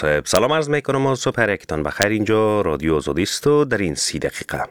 سلام عرض میکنم و صبح هرکتان بخیر. اینجا رادیو آزادی است و در این 30 دقیقه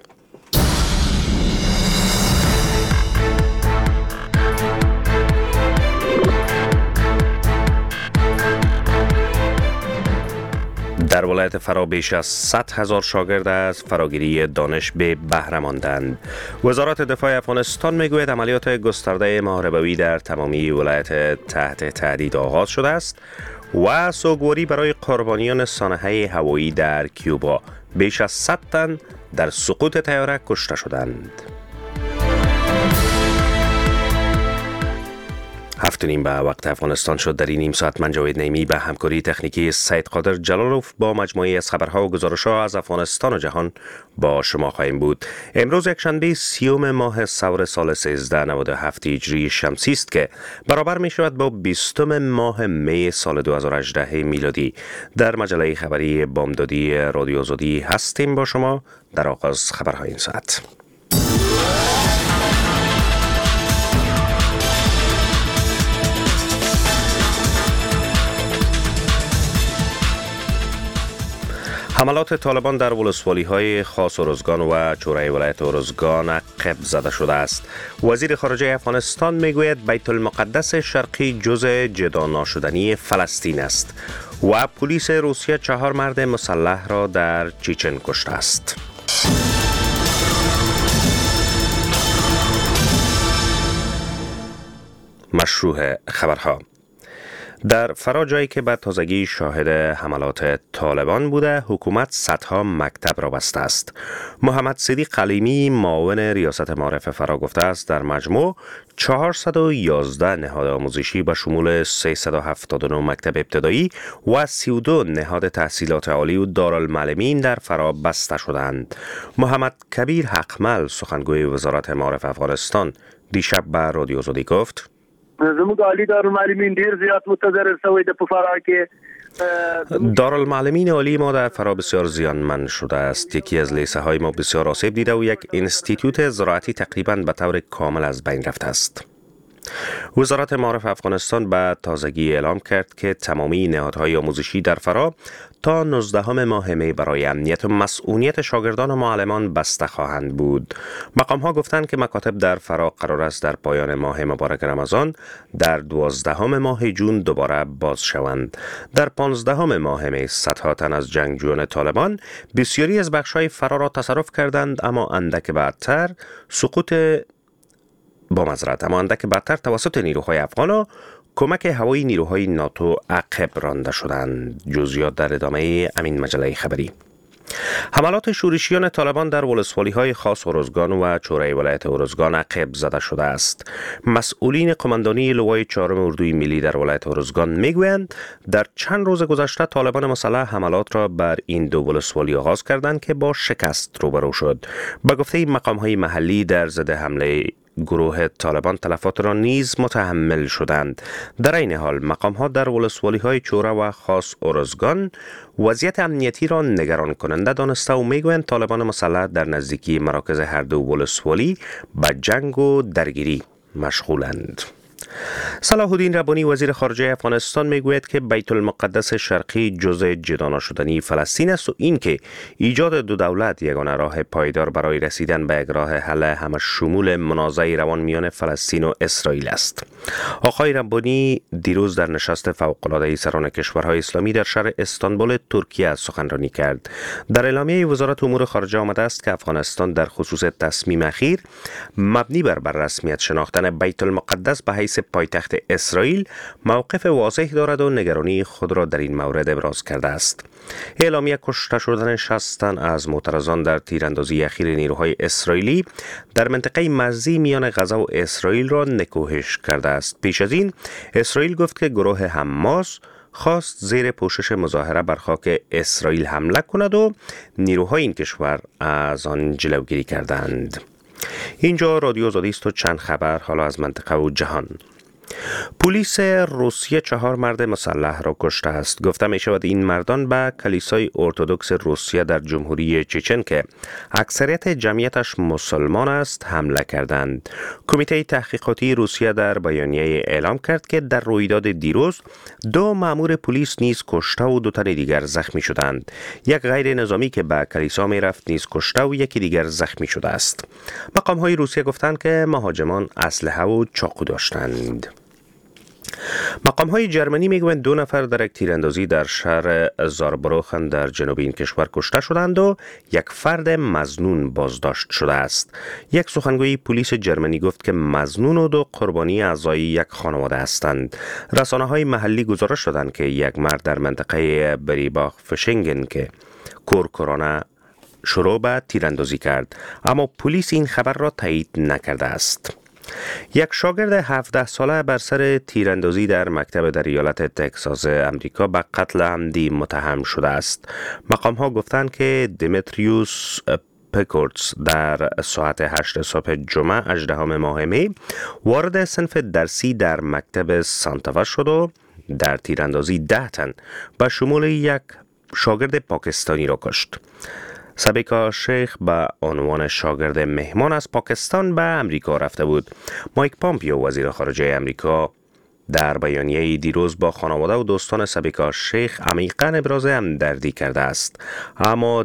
در ولایت فرا بیش از 100,000 شاگرد از فراگیری دانش به بهره ماندند. وزارت دفاع افغانستان میگوید عملیات گسترده محاربوی در تمامی ولایت تحت تهدید آغاز شده است و سوگواری برای قربانیان سانحه هوایی در کیوبا. بیش از 100 تن در سقوط طیاره کشته شدند. 7:30 به وقت افغانستان شد. در این نیم ساعت من جاوید نعیمی به همکاری تکنیکی سید قادر جلالوف با مجموعه از خبرها و گزارش‌ها از افغانستان و جهان با شما خواهیم بود. امروز یکشنبه 30 ماه ثور سال 1397 هجری شمسی است که برابر می شود با 20 ماه می سال 2018 میلادی. در مجله خبری بامدادی رادیو آزادی هستیم با شما در آغاز خبرهای این ساعت. حملات طالبان در ولسوالی‌های خاص ارزگان و چوره ولایت ارزگان عقب زده شده است. وزیر خارجه افغانستان میگوید بیت المقدس شرقی جزء جدا ناشدنی فلسطین است و پلیس روسیه 4 مرد مسلح را در چیچن کشته است. مشروع خبرها. در فرا جایی که به تازگی شاهد حملات طالبان بوده، حکومت صدها مکتب را بسته است. محمد صدیق قلیمی معاون ریاست معارف فرا گفته است در مجموع 411 نهاد آموزشی به شمول 379 مکتب ابتدایی و 32 نهاد تحصیلات عالی و دارالمعلمین در فرا بسته شدند. محمد کبیر حقمل سخنگوی وزارت معارف افغانستان دیشب به رادیو آزادی گفت: زموږ عالی دارالمعلمین ډیر زیات متضرر شوی د په فرا کې. دارالمعلمین عالی ما در فرا بسیار زیانمند شده است. یکی از لیسه های ما بسیار آسیب دیده و یک انستیتوت زراعتی تقریبا به طور کامل از بین رفته است. وزارت معارف افغانستان به تازگی اعلام کرد که تمامی نهادهای آموزشی در فرا تا 19 ماه می برای امنیت و مسئولیت شاگردان و معلمان بسته خواهند بود. مقام‌ها گفتند که مکاتب در فرا قرار است در پایان ماه مبارک رمضان در 12 ماه جون دوباره باز شوند. در 15 ماه می صدها تن از جنگجویان طالبان بسیاری از بخش‌های فرا را تصرف کردند، اما اندک بعدتر توسط نیروهای افغان و کمک هوایی نیروهای ناتو عقب رانده شدند. جزئیات در ادامه امین مجله خبری. حملات شورشیان طالبان در ولسوالی‌های خاص ارزگان و چوره ولایت ارزگان عقب زده شده است. مسئولین قماندانی لوای 4 اردوی ملی در ولایت ارزگان میگویند در چند روز گذشته طالبان مسلح حملات را بر این دو ولسوالی آغاز کردند که با شکست روبرو شد. به گفته مقام‌های محلی در ضد حمله گروه طالبان تلفات را نیز متحمل شدند. در این حال مقام‌ها در ولسوالی‌های چوره و خاص ارزگان وضعیت امنیتی را نگران کننده دانسته و میگویند طالبان مسلح در نزدیکی مراکز هر دو ولسوالی به جنگ و درگیری مشغولند. صلاح الدین ربانی وزیر خارجه افغانستان میگوید که بیت المقدس شرقی جزء جدا ناشدنی فلسطین است و اینکه ایجاد دو دولت یگانه راه پایدار برای رسیدن به یک راه حل همه شمول منازعه روان میان فلسطین و اسرائیل است. آقای ربانی دیروز در نشست فوق‌العاده سران کشورهای اسلامی در شهر استانبول ترکیه سخنرانی کرد. در اعلامیه وزارت امور خارجه آمده است که افغانستان در خصوص تصمیم اخیر مبنی بر رسمیت شناختن بیت المقدس به حیث پایتخت اسرائیل موقف واضح دارد و نگرانی خود را در این مورد ابراز کرده است. اعلامیه کشته شدن 60 تن از معترضان در تیراندازی اخیر نیروهای اسرائیلی در منطقه مرزی میان غزه و اسرائیل را نکوهش کرده است. پیش از این اسرائیل گفت که گروه حماس خواست زیر پوشش مظاهره بر خاک اسرائیل حمله کند و نیروهای این کشور از آن جلوگیری کردند. اینجا رادیو آزادی است و چند خبر حالا از منطقه و جهان. پلیس روسیه 4 مرد مسلح را کشته است. گفته می شود این مردان به کلیسای ارتدوکس روسیه در جمهوری چچن که اکثریت جمعیتش مسلمان است حمله کردند. کمیته تحقیقاتی روسیه در بیانیه اعلام کرد که در رویداد دیروز 2 مأمور پلیس نیز کشته و 2 تن دیگر زخمی شدند. یک غیر نظامی که به کلیسا می رفت نیز کشته و یکی دیگر زخمی شده است. مقام های روسیه گفتند که مهاجمان اسلحه و چاقو داشتند. مقام های جرمنی میگویند 2 نفر در یک تیراندازی در شهر زاربروخن در جنوب این کشور کشته شدند و یک فرد مظنون بازداشت شده است. یک سخنگوی پلیس جرمنی گفت که مظنون و 2 قربانی اعضای یک خانواده هستند. رسانه های محلی گزارش دادند که یک مرد در منطقه بریباخ فشنگن که کورکورانه شروع به تیراندازی کرد، اما پلیس این خبر را تایید نکرده است. یک شاگرد 17 ساله بر سر تیراندازی در مکتب در ایالت تگزاس امریکا به قتل عمدی متهم شده است. مقام ها گفتند که دیمتریوس پیکورتس در ساعت 8 صبح جمعه 18 ماه می وارد صنف درسی در مکتب سانتاوا شد و در تیراندازی 10 تن به شمول یک شاگرد پاکستانی را کشت. سابیکا شیخ به عنوان شاگرد مهمان از پاکستان به امریکا رفته بود. مایک پامپیو وزیر خارجه امریکا در بیانیه دیروز با خانواده و دوستان سابیکا شیخ عمیقاً ابراز همدردی کرده است. اما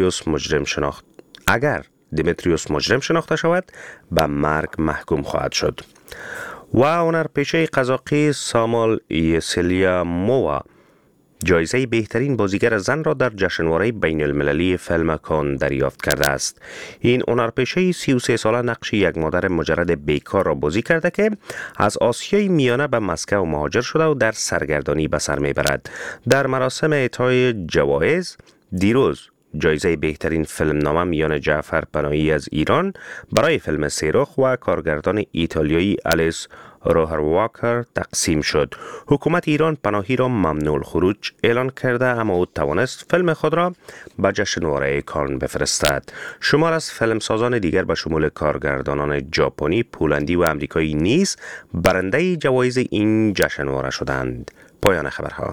اگر دیمتریوس مجرم شناخته شود به مرگ محکوم خواهد شد. و هنرپیشه قزاقی سامال یسلیا مووا جایزه بهترین بازیگر زن را در جشنواره بین المللی فیلم کان دریافت کرده است. این هنرپیشه 33 ساله نقش یک مادر مجرد بیکار را بازی کرده که از آسیای میانه به مسکو مهاجر شده و در سرگردانی به سر میبرد. در مراسم اعطای جوایز دیروز جایزه بهترین فیلم نامه میان جعفر پناهی از ایران برای فیلم سیرخ و کارگردان ایتالیایی الیس روهرواکر تقسیم شد. حکومت ایران پناهی را ممنوع الخروج اعلان کرده، اما او توانست فیلم خود را به جشنواره کان بفرستد. شمار از فیلمسازان دیگر به شمول کارگردانان ژاپنی، پولندی و آمریکایی نیز برنده جوایز این جشنواره شدند. پایان خبرها.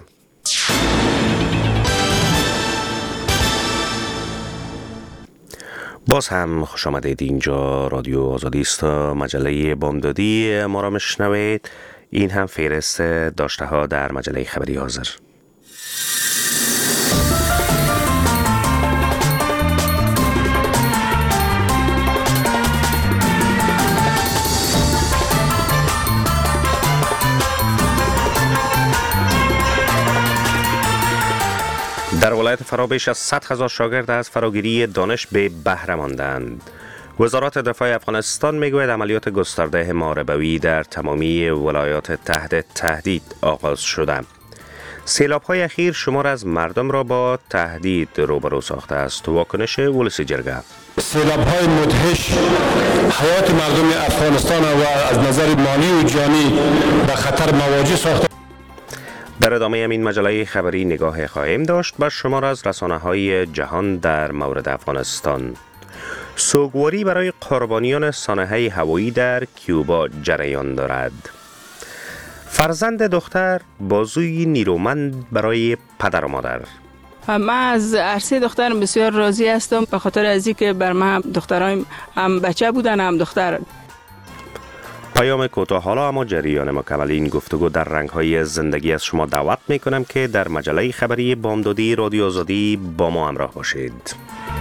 باز هم خوش آمدید. اینجا رادیو آزادی است، مجله بامدادی ما را میشنوید. این هم فهرست داشته ها در مجله خبری حاضر. در ولایت فرا بیش از 100,000 شاگرد از فراگیری دانش به بهره ماندند. وزارت دفاع افغانستان میگوید عملیات گسترده محاربوی در تمامی ولایات تحت تهدید آغاز شده. سیلاب‌های اخیر شمار از مردم را با تهدید روبرو ساخته است. واکنش ولسی جرگه: سیلاب‌های مدهش حیات مردم افغانستان و از نظر مالی و جانی به خطر مواجه ساخته. در ادامه این مجله خبری نگاه خواهیم داشت به شمار از رسانه‌های جهان در مورد افغانستان. سوگواری برای قربانیان سانحه هوایی در کیوبا جریان دارد. فرزند دختر بازوی نیرومند برای پدر و مادر. من از عرصه دخترم بسیار راضی هستم، به خاطر از اینکه بر من دخترایم هم بچه بودن هم دختر. پیام کوتاه حالا اما جریان مکمل این گفتگو در رنگ‌های زندگی از شما دعوت می‌کنم که در مجله خبری بامدادی رادیو آزادی با ما همراه باشید.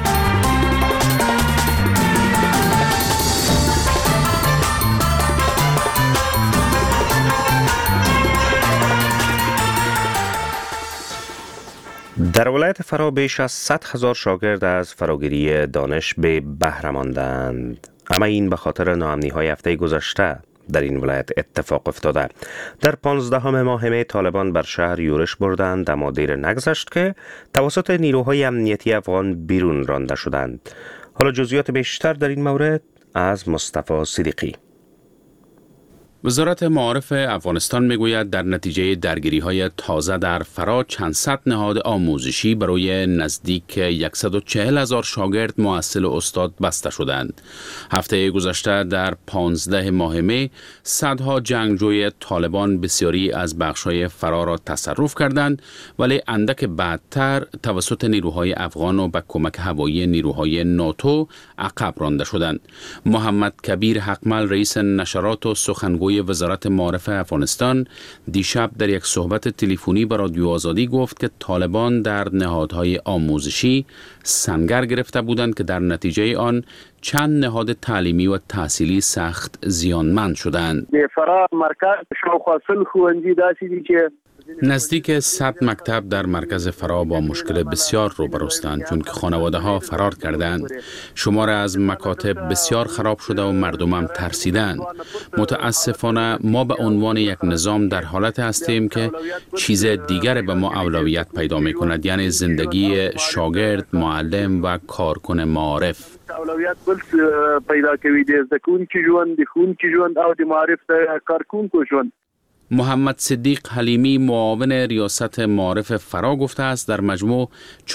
در ولایت فرا بیش از 100,000 شاگرد از فراگیری دانش به بهره ماندند. اما این به خاطر ناامنی‌های هفته گذشته در این ولایت اتفاق افتاده. در 15 ماه می طالبان بر شهر یورش بردند، اما دیر نگذشت که توسط نیروهای امنیتی افغان بیرون رانده شدند. حالا جزئیات بیشتر در این مورد از مصطفی صدیقی. وزارت معارف افغانستان میگوید در نتیجه درگیری‌های تازه در فرا چند صد نهاد آموزشی برای نزدیک 140,000 شاگرد محصل و استاد بسته شدند. هفته گذشته در 15 ماه می صدها جنگجوی طالبان بسیاری از بخش‌های فرا را تصرف کردند، ولی اندک بعدتر توسط نیروهای افغان و با کمک هوایی نیروهای ناتو عقب رانده شدند. محمد کبیر حقمل رئیس نشرات و سخنگوی وزارت معارف افغانستان دیشب در یک صحبت تلفنی با رادیو آزادی گفت که طالبان در نهادهای آموزشی سنگر گرفته بودند که در نتیجه آن چند نهاد تعلیمی و تحصیلی سخت زیانمند شدند. فرا مرکز شاوخوا 100 ښوونځي داسې دي چې نزدیک 100 مکتب در مرکز فرا با مشکل بسیار روبروستند، چون که خانواده ها فرار کردند. شمار از مکاتب بسیار خراب شده و مردم هم ترسیدند. متاسفانه ما به عنوان یک نظام در حالت هستیم که چیز دیگر به ما اولویت پیدا می کند، یعنی زندگی شاگرد، معلم و کارکن معارف. اولویت بل پیدا کوي د زکونکي ژوند، د ښوونکي ژوند او د معارف د کارکونکو ژوند. محمد صدیق حلیمی معاون ریاست معارف فرا گفته است در مجموع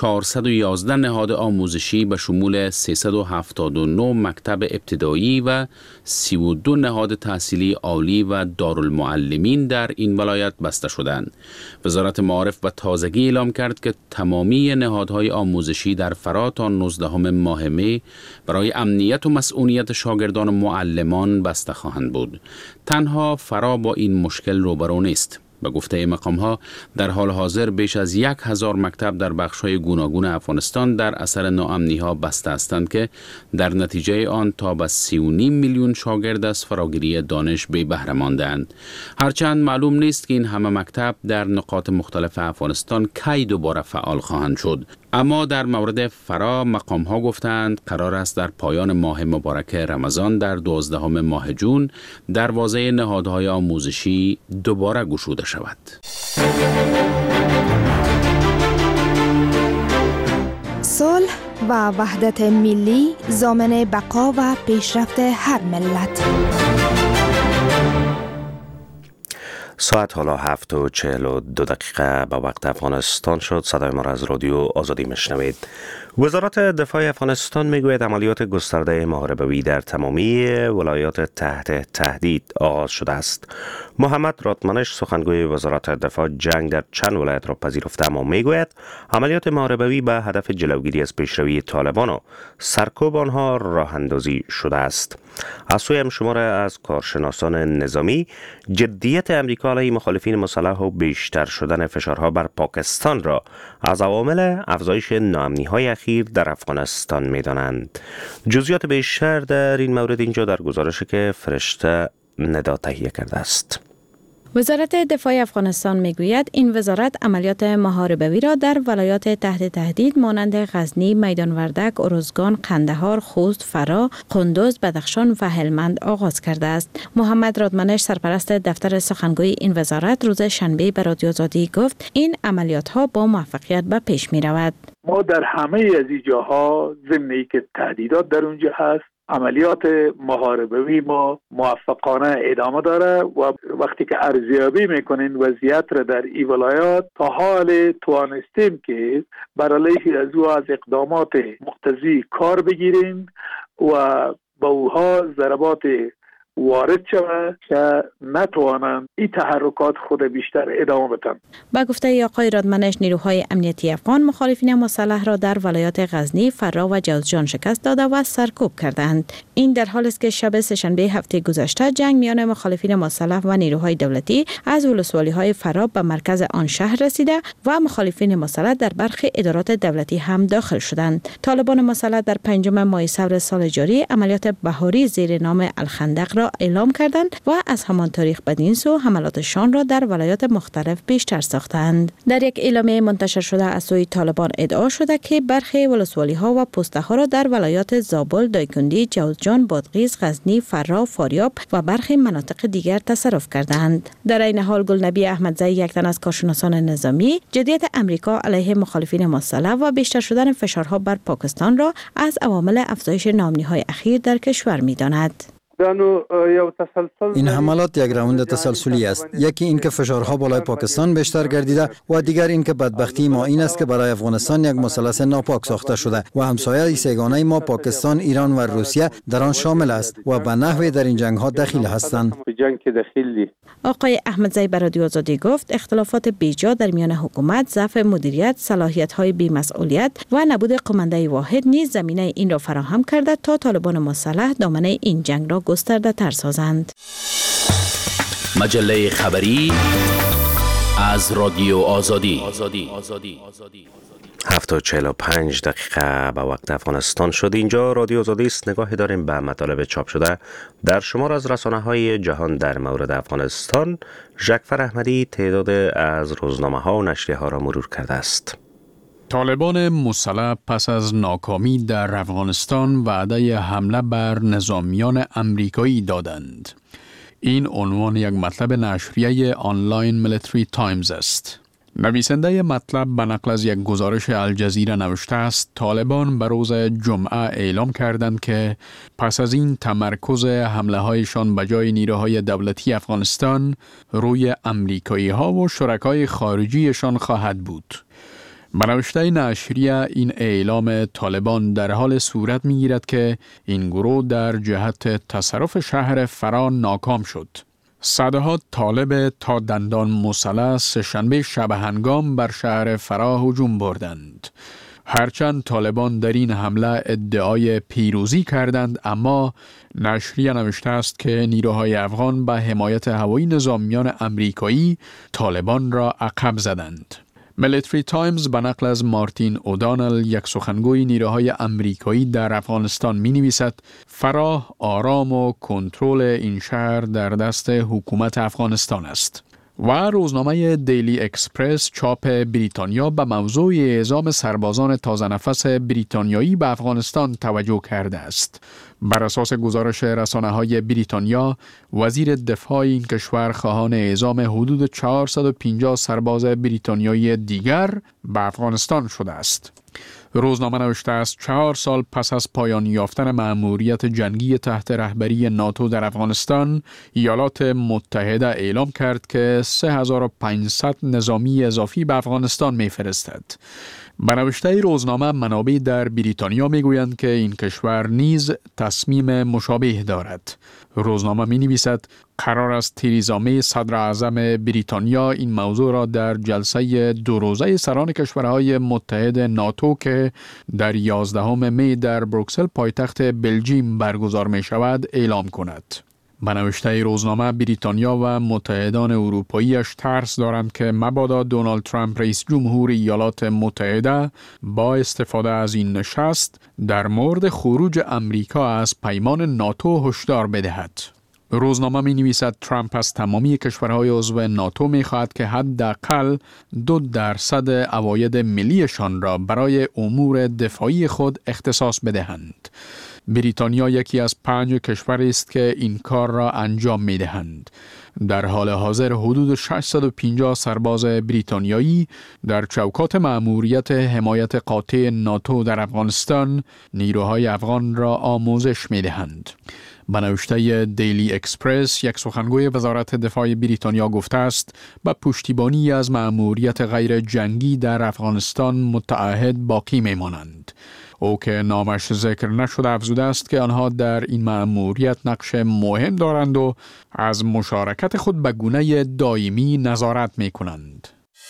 411 نهاد آموزشی به شمول 379 مکتب ابتدایی و 32 نهاد تحصیلی عالی و دارالمعلمین در این ولایت بسته شدند. وزارت معارف به تازگی اعلام کرد که تمامی نهادهای آموزشی در فرا تا 19 ماه می برای امنیت و مسئولیت شاگردان و معلمان بسته خواهند بود. تنها فرا با این مشکل روبرو نیست. به گفته مقام‌ها در حال حاضر بیش از 1000 مکتب در بخش‌های گوناگون افغانستان در اثر ناامنی‌ها بسته هستند که در نتیجه آن تا به 3.5 میلیون شاگرد از فراگیری دانش بی بهره ماندند. هرچند معلوم نیست که این همه مکتب در نقاط مختلف افغانستان کی دوباره فعال خواهند شد. اما در مورد فرا مقام‌ها گفتند قرار است در پایان ماه مبارک رمضان در 12 ماه جون دروازه نهادهای آموزشی دوباره گشوده شود. صلح و وحدت ملی ضامن بقا و پیشرفت هر ملت. ساعت حالا 7:42 به وقت افغانستان شد. صدای ما را از رادیو آزادی میشنوید. وزارت دفاع افغانستان میگوید عملیات گسترده محاربه‌ای در تمامی ولایات تحت تهدید آغاز شده است. محمد راتمنش سخنگوی وزارت دفاع جنگ در چند ولایت را پذیرفته، اما میگوید عملیات محاربه‌ای به هدف جلوگیری از پیشروی طالبان و سرکوب آنها راه اندازی شده است. از سوی شمار از کارشناسان نظامی جدیت امریکا علیه مخالفین مسلح و بیشتر شدن فشارها بر پاکستان را از عوامل افزایش ناامنی‌های اخیر در افغانستان می‌دانند. جزئیات بیشتر در این مورد اینجا در گزارشی که فرشته ندا تهیه کرده است. وزارت دفاع افغانستان میگوید این وزارت عملیات محاربه‌ای را در ولایات تحت تهدید مانند غزنی، میدان وردک، ارزگان، قندهار، خوست، فرا، قندوز، بدخشان و هلمند آغاز کرده است. محمد رادمنش سرپرست دفتر سخنگوی این وزارت روز شنبه به رادیو آزادی گفت این عملیات ها با موفقیت به پیش می رود. ما در همه از این جاها ضمن که تهدیدات در اونجا هست، عملیات محاربه‌ای ما موفقانه ادامه داره و وقتی که ارزیابی میکنین وضعیت را در این ولایات تا حال توانستیم که برای از او از اقدامات مقتضی کار بگیریم و با اوها ضربات وارد شود که نتوانند این تحرکات خود بیشتر ادامه بدن. با گفته آقای رادمنش نیروهای امنیتی افغان مخالفین مسلح را در ولایات غزنی، فرا و جوزجان شکست داده و سرکوب کردند. این در حالی است که شب سه‌شنبه هفته گذشته جنگ میان مخالفین مسلح و نیروهای دولتی از ولسوالی‌های فرا به مرکز آن شهر رسیده و مخالفین مسلح در برخی ادارات دولتی هم داخل شدند. طالبان مسلح در 5 ماه ثور سال جاری عملیات بهاری زیر نام الخندق را اعلام کردند و از همان تاریخ بدین سو حملاتشان را در ولایات مختلف بیشتر ساختند. در یک اعلامیه منتشر شده از سوی طالبان ادعا شده که برخی ولسوالی‌ها و پست‌ها را در ولایات زابل، دایکندی، جوزجان، بادغیس، غزنی، فرا، فاریاب و برخی مناطق دیگر تصرف کردند. در این حال گلنبی احمدزی، یک تن از کارشناسان نظامی، جدیت امریکا علیه مخالفین مسلح و بیشتر شدن فشارها بر پاکستان را از عوامل افزایش ناامنی‌های اخیر در کشور می‌داند. این حملات یک روند تسلسلی است. یکی این که فشارها بالای پاکستان بیشتر گردیده و دیگر این که بدبختی ما این است که برای افغانستان یک مثلث ناپاک ساخته شده و همسایه سگانه ما پاکستان، ایران و روسیه در آن شامل است و به نحوی در این جنگ ها دخیل هستند. آقای احمدزی به رادیو آزادی گفت اختلافات بیجا در میان حکومت، ضعف مدیریت، صلاحیت‌های بی‌مسئولیت و نبود قمانده واحد نیز زمینه این را فراهم کرده تا طالبان مسلح دامنه این جنگ را گسترده تر سازند. مجله خبری از رادیو آزادی. 7:45 دقیقه به وقت افغانستان شد. اینجا رادیو آزادی است. نگاهی داریم به مطالب چاپ شده در شمار از رسانه‌های جهان در مورد افغانستان. ژکفر احمدی تعداد از روزنامه‌ها و نشریه‌ها را مرور کرده است. طالبان مسلح پس از ناکامی در افغانستان وعده حمله بر نظامیان امریکایی دادند. این عنوان یک مطلب نشریه آنلاین میلیتری تایمز است. نویسنده مطلب به نقل از یک گزارش الجزیره نوشته است طالبان به روز جمعه اعلام کردند که پس از این تمرکز حمله هایشان به جای نیروهای دولتی افغانستان روی امریکایی ها و شرکای خارجیشان خواهد بود. به نوشته نشریه این اعلام طالبان در حال صورت می گیرد که این گروه در جهت تصرف شهر فرا ناکام شد. صدها طالب تا دندان مسلح سه‌شنبه شب هنگام بر شهر فرا هجوم بردند. هرچند طالبان در این حمله ادعای پیروزی کردند، اما نشریه نوشته است که نیروهای افغان به حمایت هوایی نظامیان امریکایی طالبان را عقب زدند. میلیتری تایمز به نقل از مارتین اودانل، یک سخنگوی نیروهای امریکایی در افغانستان می نویسد فرا، آرام و کنترل این شهر در دست حکومت افغانستان است. و روزنامه دیلی اکسپرس چاپ بریتانیا به موضوع اعزام سربازان تازه نفس بریتانیایی به افغانستان توجه کرده است. بر اساس گزارش رسانه‌های بریتانیا، وزیر دفاع این کشور خواهان اعزام حدود 450 سرباز بریتانیایی دیگر به افغانستان شده است. روزنامه نوشته است 4 سال پس از پایان یافتن مأموریت جنگی تحت رهبری ناتو در افغانستان، ایالات متحده اعلام کرد که 3500 نظامی اضافی به افغانستان می‌فرستد. به نوشته روزنامه، منابع در بریتانیا میگویند که این کشور نیز تصمیم مشابه دارد. روزنامه می نویسد قرار است تریزا می صدر اعظم بریتانیا این موضوع را در جلسه 2 روزه سران کشورهای متحد ناتو که در 11 می در بروکسل پایتخت بلژیم برگزار می شود اعلام کند. به نوشته روزنامه، بریتانیا و متحدان اروپاییش ترس دارند که مبادا دونالد ترامپ رئیس جمهور ایالات متحده با استفاده از این نشست در مورد خروج امریکا از پیمان ناتو هشدار بدهد. روزنامه می نویسد ترامپ از تمامی کشورهای عضو ناتو می خواهد که حداقل 2% عواید ملیشان را برای امور دفاعی خود اختصاص بدهند. بریتانیا یکی از 5 کشوری است که این کار را انجام می دهند. در حال حاضر حدود 650 سرباز بریتانیایی در چوکات مأموریت حمایت قاطع ناتو در افغانستان نیروهای افغان را آموزش می دهند. به نوشته دیلی اکسپرس، یک سخنگوی وزارت دفاع بریتانیا گفته است به پشتیبانی از مأموریت غیر جنگی در افغانستان متعهد باقی می مانند. او که نامش ذکر نشده افزوده است که آنها در این مأموریت نقش مهم دارند و از مشارکت خود به گونه دائمی نظارت می کنند.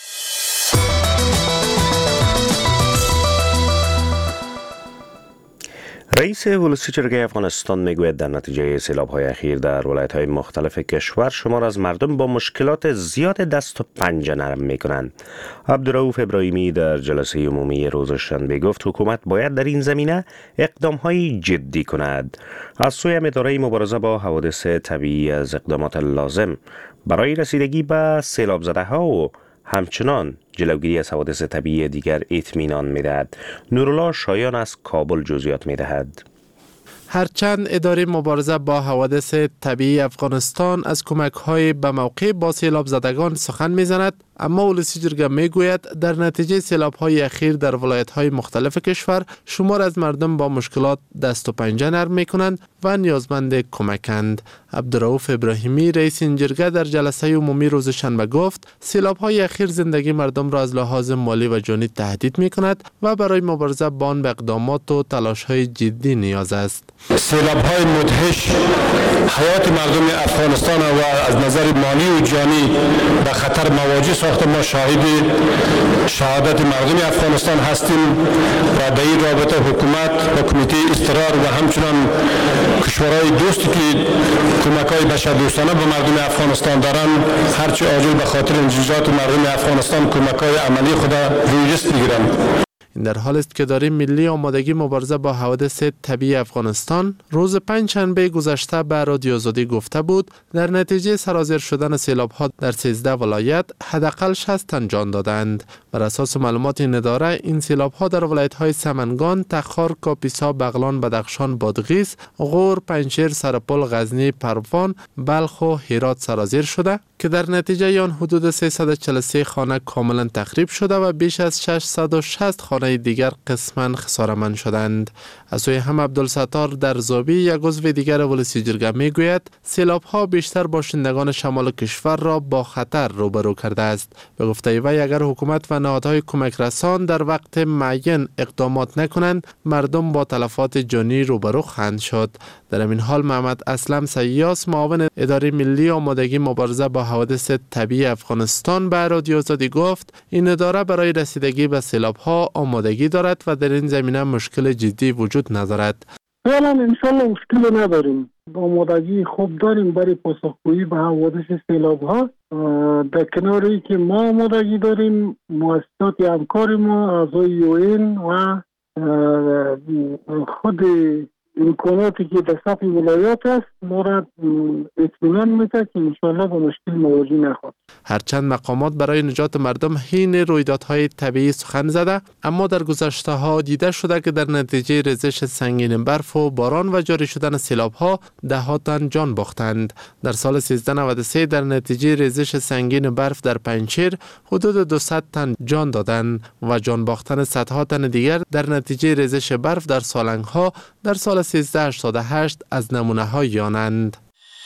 رئیس ولسی جرگه افغانستان میگوید در نتیجه سیلاب‌های اخیر در ولایت‌های مختلف کشور شمار از مردم با مشکلات زیاد دست و پنجه نرم می‌کنند. عبدالرؤوف ابراهیمی در جلسه عمومی روز شنبه گفت حکومت باید در این زمینه اقدام‌های جدی کند. از سوی اداره مبارزه با حوادث طبیعی از اقدامات لازم برای رسیدگی به سیلاب زده‌ها و همچنان جلوگیری از حوادث طبیعی دیگر اطمینان می‌دهد. نورالله شایان از کابل جزئیات می‌دهد. هرچند اداره مبارزه با حوادث طبیعی افغانستان از کمک‌های به موقع با سیلاب زدگان سخن می‌زند، اما ولسی جرگه میگوید در نتیجه سیلاب‌های اخیر در ولایت‌های مختلف کشور شمار از مردم با مشکلات دست و پنجه نرم می‌کنند و نیازمند کمکند. عبدالرؤوف ابراهیمی رئیس این جرگه در جلسه عمومی روز شنبه گفت سیلاب‌های اخیر زندگی مردم را از لحاظ مالی و جانی تهدید می‌کند و برای مبارزه با آن به اقدامات و تلاش‌های جدی نیاز است. سیلاب‌های مدهش حیات مردم افغانستان و از نظر مالی و جانی به خطر مواجه ساخته. ما شاهد شهادت مردم افغانستان هستیم و در این رابطه حکومت و کمیته اضطرار و همچنان کشورهای دوستی که کمک‌های بشردوستانه به مردم افغانستان دارند هرچه عاجل به خاطر نجات مردم افغانستان کمک‌های عملی خود روی دست می‌گیرند. این در حال است که اداره ملی آمادگی مبارزه با حوادث طبیعی افغانستان روز پنجشنبه گذشته به رادیو آزادی گفته بود در نتیجه سرازیر شدن سیلاب‌ها در 13 ولایت حداقل 60 تن جان دادند. بر اساس معلومات این اداره این سیلاب‌ها در ولایت‌های سمنگان، تخار، کاپیسا، بغلان، بدخشان، بادغیس، غور، پنجشیر، سرپل، غزنی، پروان، بلخ و هرات سرازیر شده که در نتیجه آن حدود 343 خانه کاملا تخریب شده و بیش از 660 خانه دیگر قسما خساره‌مند شدند. از سوی هم عبدالستار در زابی یک عضو دیگر ولسی جرگه میگوید سیلاب‌ها بیشتر باشندگان شمال کشور را با خطر روبرو کرده است. به گفته وی اگر حکومت و نهادهای کمک رسان در وقت معین اقدامات نکنند مردم با تلفات جانی روبرو خواهند شد. در این حال محمد اسلم سیاس معاون اداره ملی آمادگی مبارزه با حوادث طبیعی افغانستان به رادیو آزادی گفت این اداره برای رسیدگی به سیلاب‌ها آمادگی دارد و در این زمینه مشکل جدی وجود ندارد. فعلا انشالله مشکل نداریم. آمادگی خوب داریم برای پاسخگویی به حوادث سیلاب‌ها. در کناری که ما آمادگی داریم مؤسسات همکار ما اعضای UN و خود امکاناتی که در سطح ولایات است ما را اطمینان میده که انشاءالله با مشکل مواجه نخواهد. هرچند مقامات برای نجات مردم حین رویدادهای طبیعی سخن زده اما در گذشته ها دیده شده که در نتیجه ریزش سنگین برف و باران و جاری شدن سیلاب ها ده ها تن جان باختند. در سال 1393 در نتیجه ریزش سنگین برف در پنجشیر حدود 200 تن جان دادند و جان باختن صدها تن دیگر در نتیجه ریزش برف در سالنگ ها در سال 1388 از نمونه های آنند.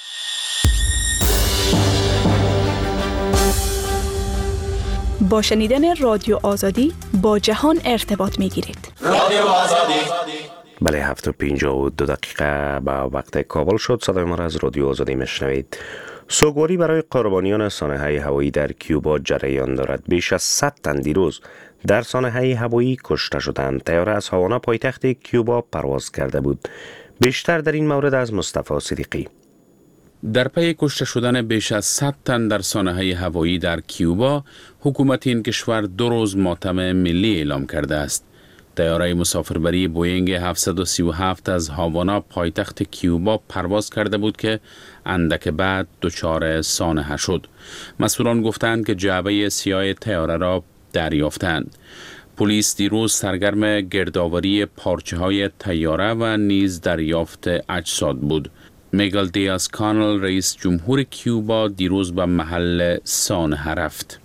با شنیدن رادیو آزادی با جهان ارتباط می گیرید. رادیو آزادی. بله 7:52 به وقت کابل شد. صدای ما را از رادیو آزادی میشنوید. سوگواری برای قربانیان سانحه هوایی در کیوبا جریان دارد. بیش از 100 تن دیروز در سانحه هوایی کشته شدند. طیاره از هاوانا پایتخت کیوبا پرواز کرده بود. بیشتر در این مورد از مصطفی صدیقی. در پی کشته شدن بیش از 100 تن در سانحه هوایی در کیوبا، حکومت این کشور 2 روز ماتم ملی اعلام کرده است. طیاره مسافربری بوئینگ 737 از هاوانا پایتخت کیوبا پرواز کرده بود که اندک بعد دچار سانحه شد. مسئولان گفتند که جعبه سیاه طیاره را دریافتند. پلیس دیروز سرگرم گردآوری پارچه‌های طیاره و نیز دریافت اجساد بود. میگل دیاز کانل رئیس جمهور کیوبا دیروز به محل سانحه رفت.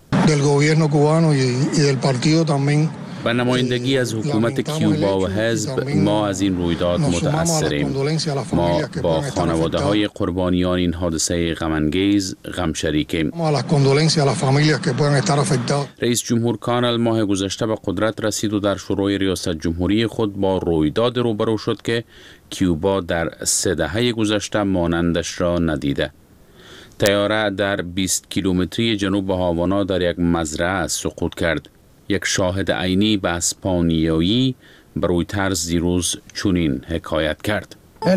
به نمایندگی از حکومت کیوبا و حزب ما از این رویداد متأثریم. ما با خانواده های قربانیان این حادثه غم‌انگیز غم شریکیم. رئیس جمهور کانل ماه گذشته به قدرت رسید و در شروع ریاست جمهوری خود با رویداد روبرو شد که کیوبا در 3 دهه گذشته مانندش را ندیده. طیاره در 20 کیلومتری جنوب هاوانا در یک مزرعه سقوط کرد. یک شاهد عینی به اسپانیایی بر رویترز دیروز چنین حکایت کرد.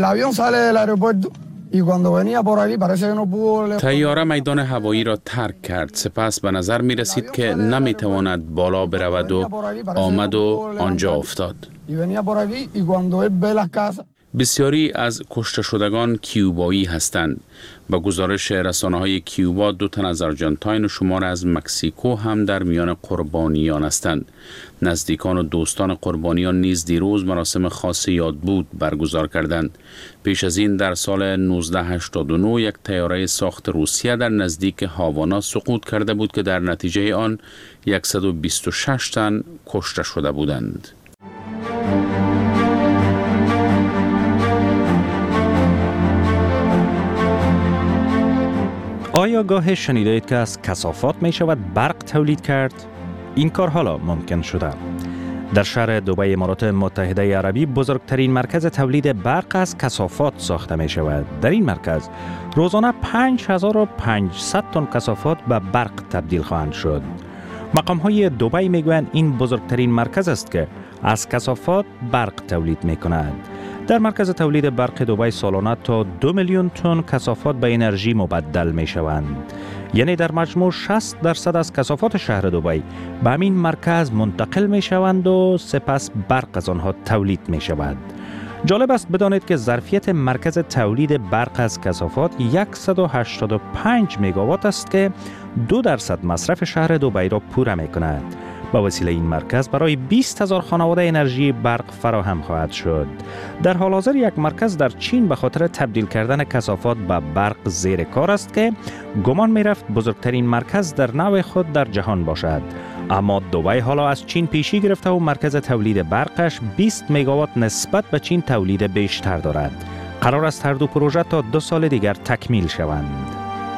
طیاره میدان هوایی را ترک کرد. سپس به نظر می رسید که نمی تواند بالا برود و آمد و آنجا افتاد. بسیاری از کشته شدگان کیوبایی هستند. با گزارش رسانه‌های کیوبا 2 تن از آرژانتین و شمار از مکزیکو هم در میان قربانیان هستند. نزدیکان و دوستان قربانیان نیز دیروز مراسم خاص یادبود برگزار کردند. پیش از این در سال 1989 یک طیاره ساخت روسیه در نزدیک هاوانا سقوط کرده بود که در نتیجه آن 126 تن کشته شده بودند. آیا گاه شنیده اید که از کثافات می شود برق تولید کرد؟ این کار حالا ممکن شده. در شهر دبی امارات متحده عربی بزرگترین مرکز تولید برق از کثافات ساخته می شود. در این مرکز روزانه 5500 تن کثافات به برق تبدیل خواهند شد. مقام های دبی می گویند این بزرگترین مرکز است که از کثافات برق تولید می کند. در مرکز تولید برق دبی سالانه تا 2 میلیون تن کثافات به انرژی مبدل می شوند. یعنی در مجموع 60% از کثافات شهر دبی به همین مرکز منتقل می شوند و سپس برق از آنها تولید می شود. جالب است بدانید که ظرفیت مرکز تولید برق از کثافات 185 مگاوات است که 2% مصرف شهر دبی را پوره می کند. با وسیله این مرکز برای 20,000 خانواده انرژی برق فراهم خواهد شد. در حال حاضر یک مرکز در چین به خاطر تبدیل کردن کثافات به برق زیر کار است که گمان می رفت بزرگترین مرکز در نوع خود در جهان باشد. اما دبی حالا از چین پیشی گرفته و مرکز تولید برقش 20 مگاوات نسبت به چین تولید بیشتر دارد. قرار است هر دو پروژه تا 2 سال دیگر تکمیل شوند.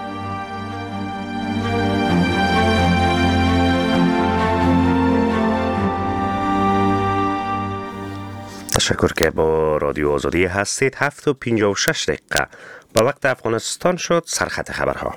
تشکر که با رادیو آزادی هستید. 7:56 به وقت افغانستان شد. سرخط خبرها.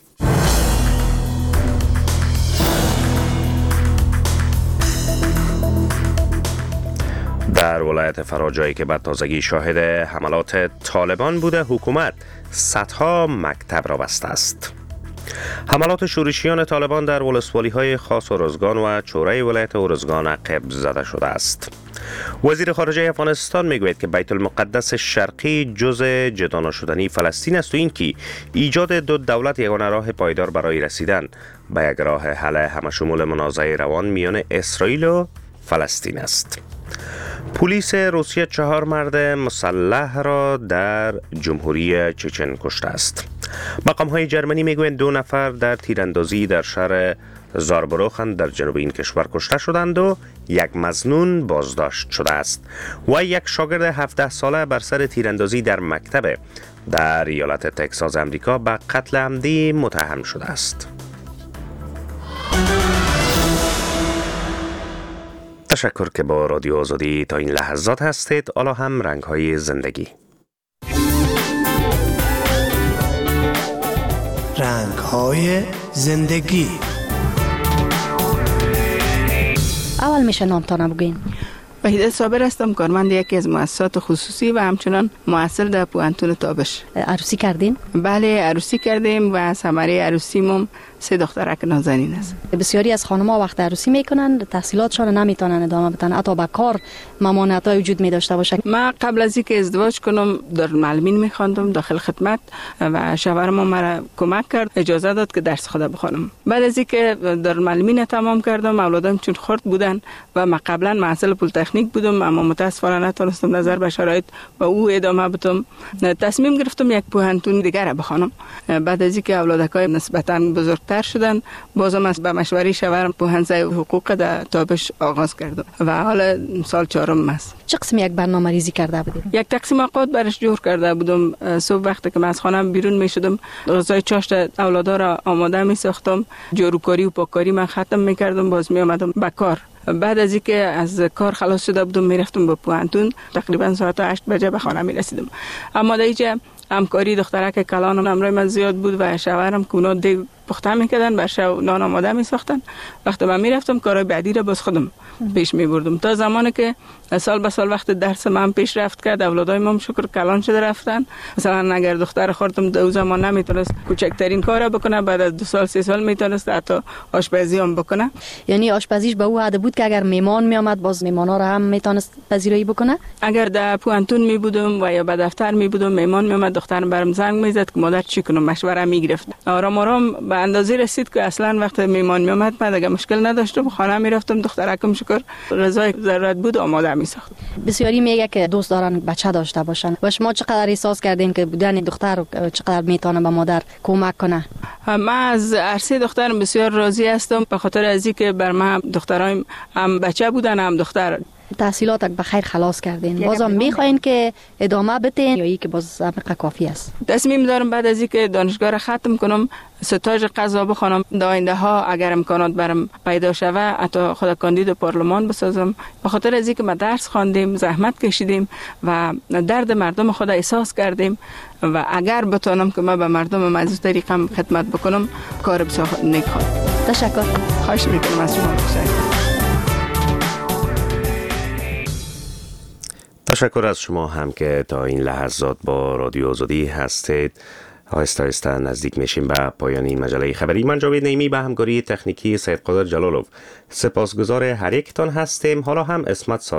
در ولایت فرا جایی که به تازگی شاهد حملات طالبان بوده، حکومت صدها مکتب را بسته است. حملات شورشیان طالبان در ولسوالی‌های خاص ارزگان و چوره ولایت ارزگان عقب زده شده است. وزیر خارجه افغانستان میگوید که بیت المقدس شرقی جزء جدا نشدنی فلسطین است و اینکه ایجاد 2 دولت یگانه راه پایدار برای رسیدن به یک راه حل همشمول منازعه روان میان اسرائیل و فلسطین است. پلیس روسیه 4 مرد مسلح را در جمهوری چچن کشته است. مقام‌های جرمنی میگویند 2 نفر در تیراندازی در شهر زاربروخن در جنوب این کشور کشته شدند و 1 مظنون بازداشت شده است و 1 شاگرد 17 ساله بر سر تیراندازی در مکتب در ایالت تگزاس آمریکا به قتل عمدی متهم شده است. تشکر که با رادیو آزادی تا این لحظات هستید. حالا هم رنگ‌های زندگی. رنگ‌های زندگی. اول میشه نامتان بگین. وحیده صابر هستم، کارمند یکی از مؤسسات خصوصی و همچنان مؤثر در پوهنتون تابش. عروسی کردین؟ بله، عروسی کردیم و ثمره عروسیمون 3 دخترک نازنین است. بسیاری از خانم‌ها وقت عروسی میکنن تحصیلاتشان نمیتونن ادامه بدن، حتی با کار ممانعت‌های وجود می داشته باشه. من قبل از اینکه ازدواج کنم دارالمعلمین می‌خواندم داخل خدمت و شوهرم مرا کمک کرد، اجازه داد که درس خود بخونم. بعد از اینکه دارالمعلمین تمام کردم، اولادم چون خرد بودن و من قبلا محصل پلی‌تکنیک بودم اما متأسفانه نتونستم نظر به شرایط و او ادامه بدم. تصمیم گرفتم یک پوهنتون دیگر بخونم. بعد از اینکه اولادکای نسبتاً بزرگتر شدن، بازم از به مشوره شوهرم پوهنځی حقوق در تابش آغاز کردم و حالا سال 4م است. چه قسم یک برنامه ریزی کرده بودید؟ یک تقسیم اوقات برش جور کرده بودم. صبح وقتی که من از خانم بیرون می شدم، غذای چاشت اولادا را آماده می ساختم، جاروکاری و پاککاری من ختم می کردم، باز می آمدم به کار. بعد از اینکه از کار خلاص شده بودم میرفتم به پوهنتون، تقریبا ساعت 8 بجه به خانه می رسیدم. اما در اینجا همکاری دخترک کلانم امرای من زیاد بود و شوهرم که اونا دیگه پخته میکردن، بر شب نان آماده میساختن. وقتی من میرفتم کارهای بعدی را باز خودم پیش میبردم تا زمانی که سال به سال وقت درس من پیش رفت کرد. اولادای ما شکر کلان شده رفتن. مثلا اگر دختر خودم دو زمان نمیتونست کوچکترین کارا بکنه، بعد از 2 سال 3 سال میتونست حتی آشپزی هم بکنه. یعنی آشپزیش به او حد بود که اگر میمان میآمد باز میمانا را هم میتونست پذیرایی بکنه. اگر در پوانتون می بودم و یا به دفتر می بودم، میمان می اومد، دخترم برام زنگ میزد که مادر چی کنم، مشوره می گرفت. آرام آرام به اندازه رسید که اصلا وقت میمان می اومد من دیگه مشکل نداشتم، خانه می رفتم، دخترکم شکر غذای ضرورت بود آماده می ساخت. بسیاری میگه که دوست دارن بچه داشته باشن و شما چقدر احساس کردین که بودن دختر چقدر میتونه به مادر کمک کنه؟ من از عرصه دخترم بسیار راضی هستم، به خاطر از اینکه بر من دخترایم هم بچه بودن هم دختر. تحصیلات به خیر خلاص کردین، بازم میخواین که ادامه بدین یا ای که باز همه کافی است؟ تصمیم دارم بعد از اینکه دانشگاه را ختم کنم ستاژ قضا بخونم، در آینده ها اگر امکانات برم پیدا شود حتی خود کاندید پارلمان بسازم. به خاطر از اینکه ما درس خواندیم، زحمت کشیدیم و درد مردم خود احساس کردیم و اگر بتونم که ما به مردم از این طریقم خدمت بکنم کار بسیار نیک خواهد. تشکر. خواهش میکنم از شما. تشکر از شما هم که تا این لحظات با رادیو آزادی هستید. آهسته آهسته نزدیک میشیم به پایان این مجله خبری. من جاوید نعیمی به همکاری تکنیکی سید قادر جلالوف سپاسگزار هر یکتان هستیم. حالا هم اسمت